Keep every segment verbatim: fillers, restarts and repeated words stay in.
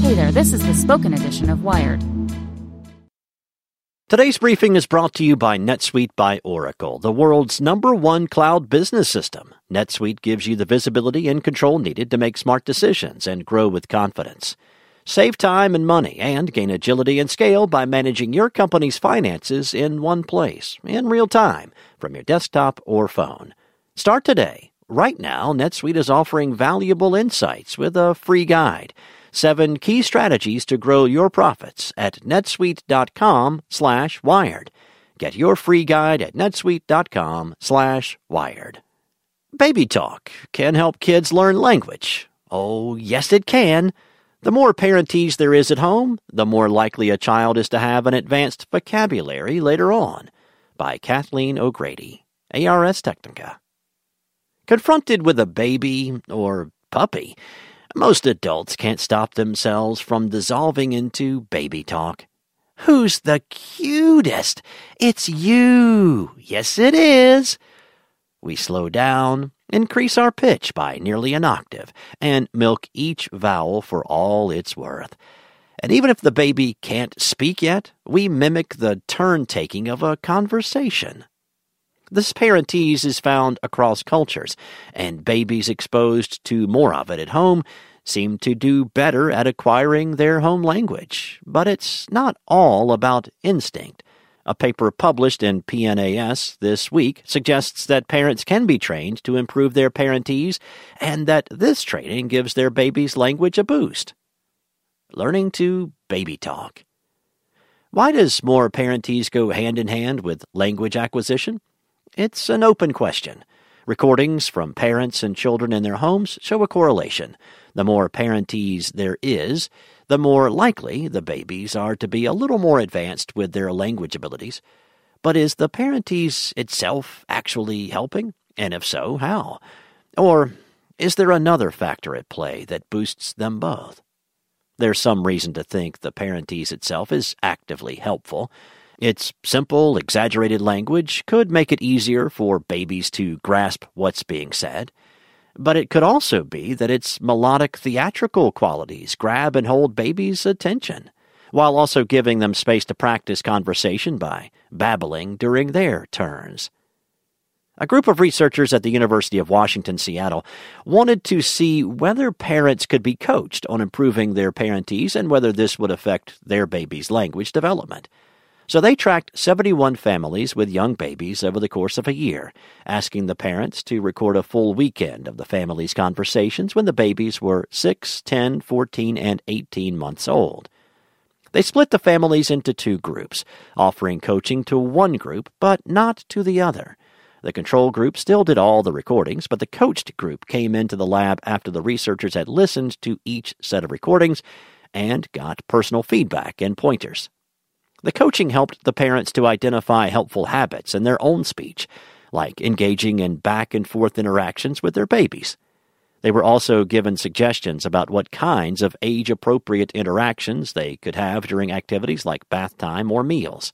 Hey there, this is the spoken edition of Wired. Today's briefing is brought to you by NetSuite by Oracle, the world's number one cloud business system. NetSuite gives you the visibility and control needed to make smart decisions and grow with confidence. Save time and money and gain agility and scale by managing your company's finances in one place, in real time, from your desktop or phone. Start today. Right now, NetSuite is offering valuable insights with a free guide. Seven key strategies to grow your profits at netsuite.com slash wired. Get your free guide at netsuite.com slash wired. Baby talk can help kids learn language. Oh, yes, it can. The more parentese there is at home, the more likely a child is to have an advanced vocabulary later on. By Kathleen O'Grady, A R S Technica. Confronted with a baby or puppy, most adults can't stop themselves from dissolving into baby talk. Who's the cutest? It's you. Yes, it is. We slow down, increase our pitch by nearly an octave, and milk each vowel for all it's worth. And even if the baby can't speak yet, we mimic the turn-taking of a conversation. This parentese is found across cultures, and babies exposed to more of it at home seem to do better at acquiring their home language. But it's not all about instinct. A paper published in P N A S this week suggests that parents can be trained to improve their parentese, and that this training gives their baby's language a boost. Learning to baby talk. Why does more parentese go hand in hand with language acquisition? It's an open question. Recordings from parents and children in their homes show a correlation. The more parentese there is, the more likely the babies are to be a little more advanced with their language abilities. But is the parentese itself actually helping? And if so, how? Or is there another factor at play that boosts them both? There's some reason to think the parentese itself is actively helpful. Its simple, exaggerated language could make it easier for babies to grasp what's being said. But it could also be that its melodic theatrical qualities grab and hold babies' attention, while also giving them space to practice conversation by babbling during their turns. A group of researchers at the University of Washington, Seattle, wanted to see whether parents could be coached on improving their parentese and whether this would affect their baby's language development. So they tracked seventy-one families with young babies over the course of a year, asking the parents to record a full weekend of the family's conversations when the babies were six, ten, fourteen, and eighteen months old. They split the families into two groups, offering coaching to one group but not to the other. The control group still did all the recordings, but the coached group came into the lab after the researchers had listened to each set of recordings and got personal feedback and pointers. The coaching helped the parents to identify helpful habits in their own speech, like engaging in back-and-forth interactions with their babies. They were also given suggestions about what kinds of age-appropriate interactions they could have during activities like bath time or meals.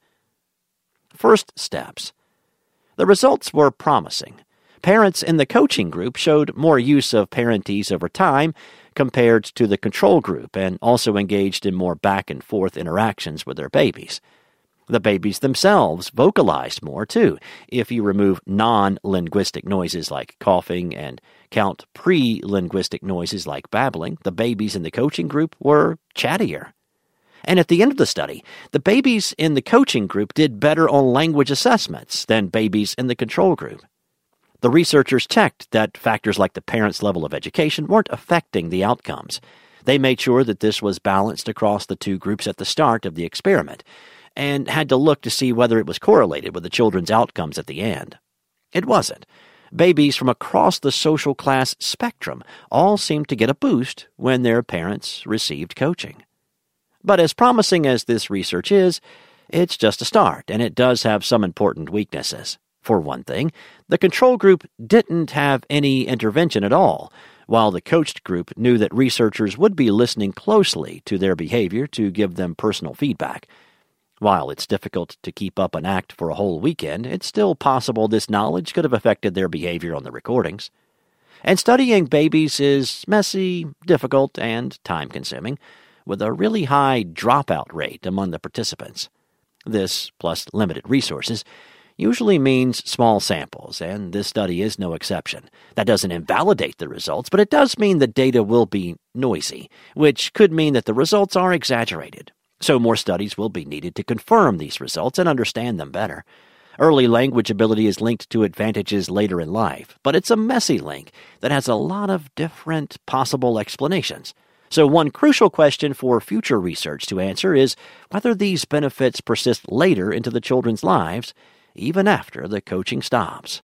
First steps. The results were promising. Parents in the coaching group showed more use of parentese over time compared to the control group and also engaged in more back-and-forth interactions with their babies. The babies themselves vocalized more, too. If you remove non-linguistic noises like coughing and count pre-linguistic noises like babbling, the babies in the coaching group were chattier. And at the end of the study, the babies in the coaching group did better on language assessments than babies in the control group. The researchers checked that factors like the parents' level of education weren't affecting the outcomes. They made sure that this was balanced across the two groups at the start of the experiment, and had to look to see whether it was correlated with the children's outcomes at the end. It wasn't. Babies from across the social class spectrum all seemed to get a boost when their parents received coaching. But as promising as this research is, it's just a start, and it does have some important weaknesses. For one thing, the control group didn't have any intervention at all, while the coached group knew that researchers would be listening closely to their behavior to give them personal feedback. While it's difficult to keep up an act for a whole weekend, it's still possible this knowledge could have affected their behavior on the recordings. And studying babies is messy, difficult, and time-consuming. with a really high dropout rate among the participants. This, plus limited resources, usually means small samples, and this study is no exception. That doesn't invalidate the results, but it does mean the data will be noisy, which could mean that the results are exaggerated. So more studies will be needed to confirm these results and understand them better. Early language ability is linked to advantages later in life, but it's a messy link that has a lot of different possible explanations. So one crucial question for future research to answer is whether these benefits persist later into the children's lives, even after the coaching stops.